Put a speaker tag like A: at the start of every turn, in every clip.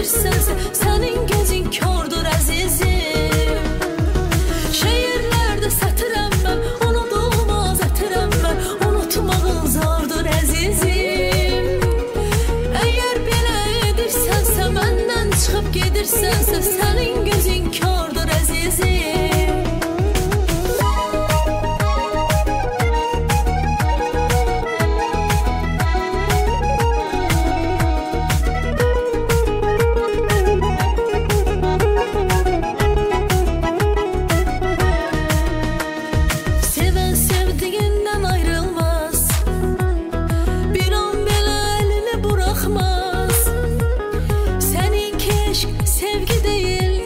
A: gedirsənsə, sənin gözün kördür əzizim. Şeirlərdə sətirəm mən, unudulmaz ətirəm mən, unutmağın zordur əzizim. Əgər belə edirsənsə, məndən çıxıb gedirsənsə, sənin gözün kördür əzizim. Sevgi değil,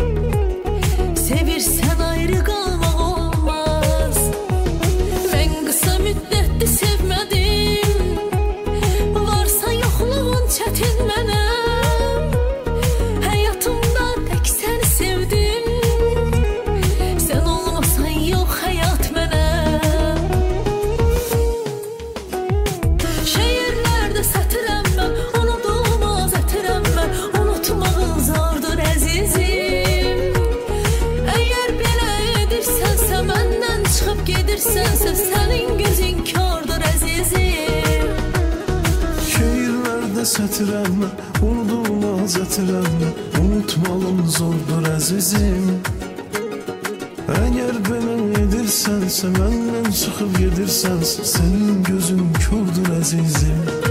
A: sevirsen ayrı kalmak olmaz. Ben kısa müddetli sevmedim, varsa yokluğun çetin mənim. Hayatımda tek seni sevdim, sen olmasan yok hayat mənim. Şehirlerde sətirəm mən, unudulmaz ətirəm mən, unutmağın zordur əzizim. Əgər belə edirsənsə, məndən çıxıb gedirsənsə, sənin gözün kördür əzizim.
B: Şeirlərdə sətirəm mən, unudulmaz ətirəm mən, unutmağım zordur əzizim. Əgər belə edirsənsə, məndən çıxıb gedirsənsə, sənin gözün kördür əzizim.